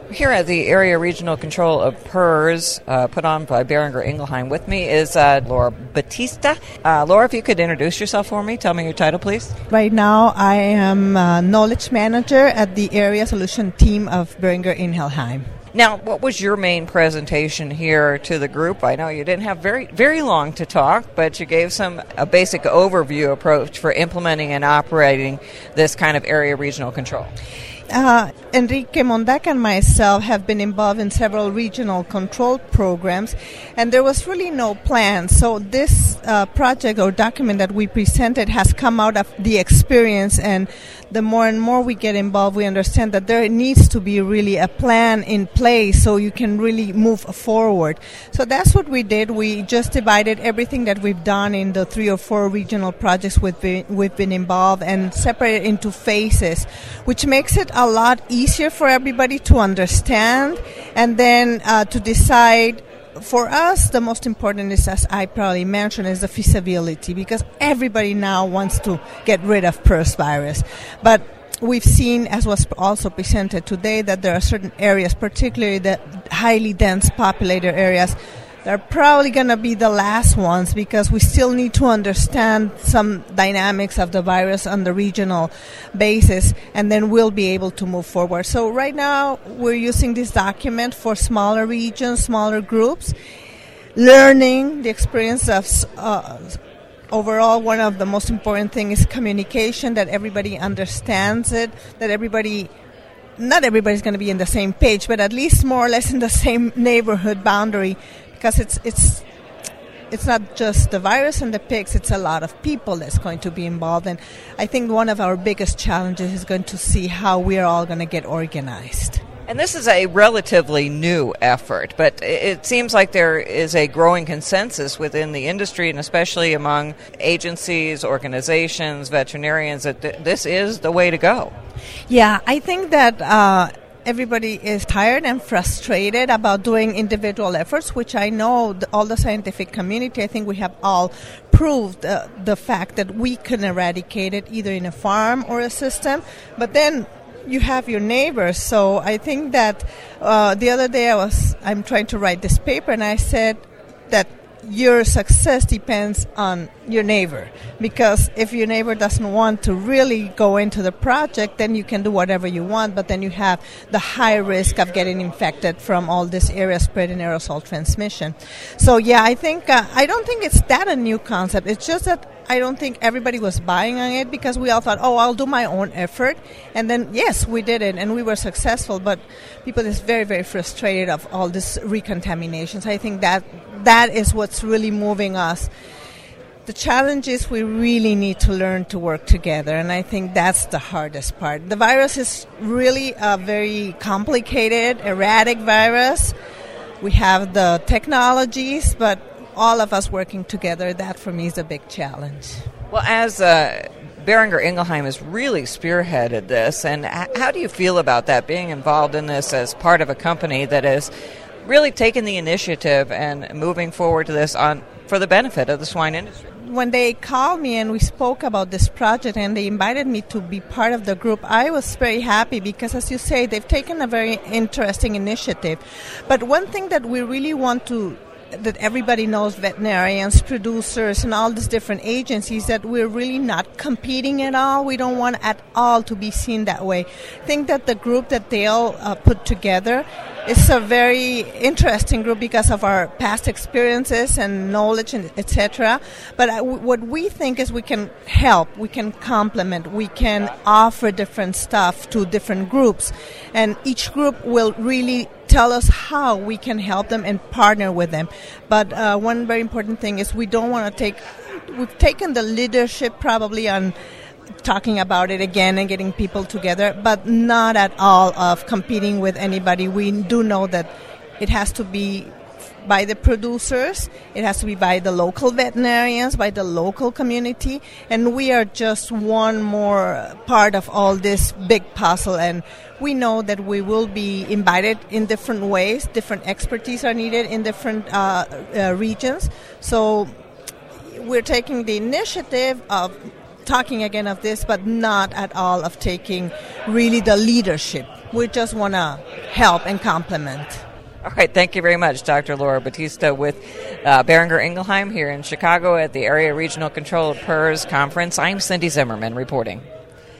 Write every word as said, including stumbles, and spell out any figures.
Here at the Area Regional Control of PERS, uh, put on by Boehringer Ingelheim, with me is uh, Laura Batista. Uh, Laura, if you could introduce yourself for me, tell me your title, please. Right now, I am uh, Knowledge Manager at the Area Solution Team of Boehringer Ingelheim. Now, what was your main presentation here to the group? I know you didn't have very very long to talk, but you gave some a basic overview approach for implementing and operating this kind of area regional control. Uh, Enrique Mondaca and myself have been involved in several regional control programs, and there was really no plan. So this uh, project or document that we presented has come out of the experience, and the more and more we get involved, we understand that there needs to be really a plan in place so you can really move forward. So that's what we did. We just divided everything that we've done in the three or four regional projects we've been, we've been involved and separated into phases, which makes it a lot easier for everybody to understand and then uh, to decide. For us, the most important is, as I probably mentioned, is the feasibility, because everybody now wants to get rid of PERS virus. But we've seen, as was also presented today, that there are certain areas, particularly the highly dense populated areas, that are probably going to be the last ones, because we still need to understand some dynamics of the virus on the regional basis, and then we'll be able to move forward. So right now, we're using this document for smaller regions, smaller groups, learning the experience of uh, overall. One of the most important things is communication, that everybody understands it, that everybody not everybody's going to be in the same page, but at least more or less in the same neighborhood boundary, because it's it's it's not just the virus and the pigs, it's a lot of people that's going to be involved. And I think one of our biggest challenges is going to see how we're all going to get organized. And this is a relatively new effort, but it seems like there is a growing consensus within the industry, and especially among agencies, organizations, veterinarians, that th- this is the way to go. Yeah, I think that uh, everybody is tired and frustrated about doing individual efforts, which I know the, all the scientific community, I think we have all proved uh, the fact that we can eradicate it either in a farm or a system, but then you have your neighbors. So I think that uh, the other day I was I'm trying to write this paper, and I said that your success depends on your neighbor, because if your neighbor doesn't want to really go into the project, then you can do whatever you want, but then you have the high risk of getting infected from all this area spreading aerosol transmission. So yeah, I think uh, I don't think it's that a new concept. It's just that I don't think everybody was buying on it, because we all thought, oh, I'll do my own effort. And then, yes, we did it, and we were successful, but people is very, very frustrated of all this recontaminations. I think that that is what's really moving us. The challenge is we really need to learn to work together, and I think that's the hardest part. The virus is really a very complicated, erratic virus. We have the technologies, but all of us working together, that for me is a big challenge. Well, as uh, Boehringer Ingelheim has really spearheaded this, and h- how do you feel about that, being involved in this as part of a company that has really taken the initiative and moving forward to this on for the benefit of the swine industry? When they called me and we spoke about this project and they invited me to be part of the group, I was very happy, because, as you say, they've taken a very interesting initiative. But one thing that we really want to that everybody knows, veterinarians, producers, and all these different agencies, that we're really not competing at all. We don't want at all to be seen that way. I think that the group that they all uh, put together is a very interesting group because of our past experiences and knowledge, and et cetera. But uh, w- what we think is we can help, we can complement, we can offer different stuff to different groups, and each group will really tell us how we can help them and partner with them. But uh, one very important thing is we don't want to take, we've taken the leadership probably on talking about it again and getting people together, but not at all of competing with anybody. We do know that it has to be by the producers, it has to be by the local veterinarians, by the local community, and we are just one more part of all this big puzzle. And we know that we will be invited in different ways. Different expertise are needed in different uh, uh, regions. So we're taking the initiative of talking again of this, but not at all of taking really the leadership. We just want to help and complement. All right, thank you very much, Doctor Laura Batista with uh, Boehringer Ingelheim here in Chicago at the Area Regional Control of P E R S Conference. I'm Cindy Zimmerman reporting.